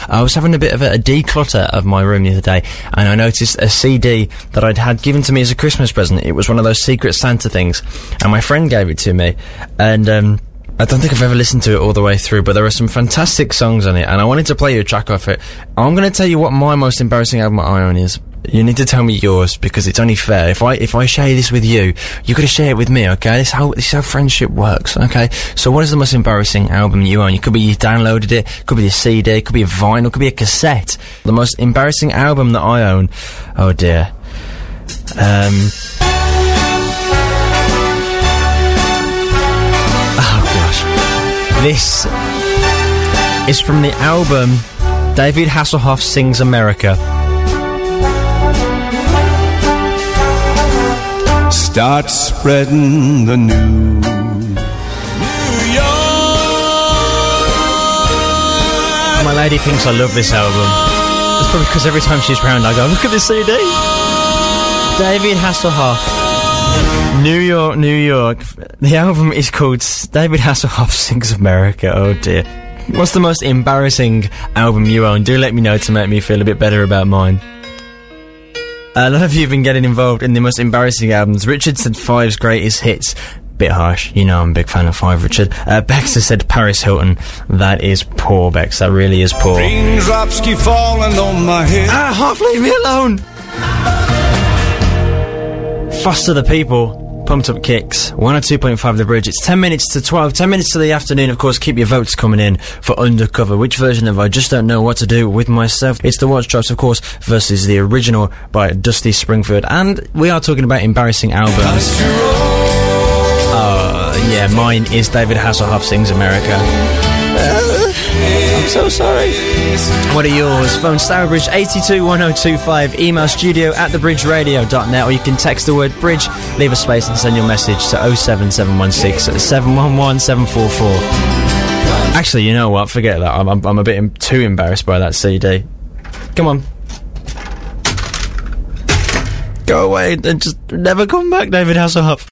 I was having a bit of a declutter of my room the other day, and I noticed a CD that I'd had given to me as a Christmas present. It was one of those Secret Santa things, and my friend gave it to me, and I don't think I've ever listened to it all the way through, but there are some fantastic songs on it, and I wanted to play you a track off it. I'm going to tell you what my most embarrassing album I own is. You need to tell me yours, because it's only fair. If I share this with you, you got to share it with me, okay? This is how friendship works, okay? So what is the most embarrassing album you own? It could be you downloaded it, could be a CD, could be a vinyl, could be a cassette. The most embarrassing album that I own, oh dear. This is from the album David Hasselhoff Sings America. Start spreading the news. New York. My lady thinks I love this album. It's probably because every time she's round I go, look at this CD. David Hasselhoff, New York, New York. The album is called David Hasselhoff Sings America. Oh dear. What's the most embarrassing album you own? Do let me know to make me feel a bit better about mine. A lot of you have been getting involved in the most embarrassing albums. Richard said Five's greatest hits. Bit harsh. You know I'm a big fan of Five, Richard. Bex has said Paris Hilton. That is poor, Bex. That really is poor. Raindrops keep falling on my head. Half leave me alone! Foster the People. Pumped Up Kicks, 102.5 The Bridge. It's 10 minutes to 12, 10 minutes to the afternoon. Of course, keep your votes coming in for Undercover. Which version of I Just Don't Know What to Do with Myself? It's the Watch Drops, of course, versus the original by Dusty Springfield. And we are talking about embarrassing albums. Yeah, mine is David Hasselhoff Sings America. I'm so sorry. What are yours? Phone Stourbridge 821025, email studio@thebridgeradio.net, or you can text the word bridge, leave a space and send your message to 07716 711 744. Actually, you know what? Forget that. I'm a bit too embarrassed by that CD. Come on. Go away and just never come back, David Hasselhoff.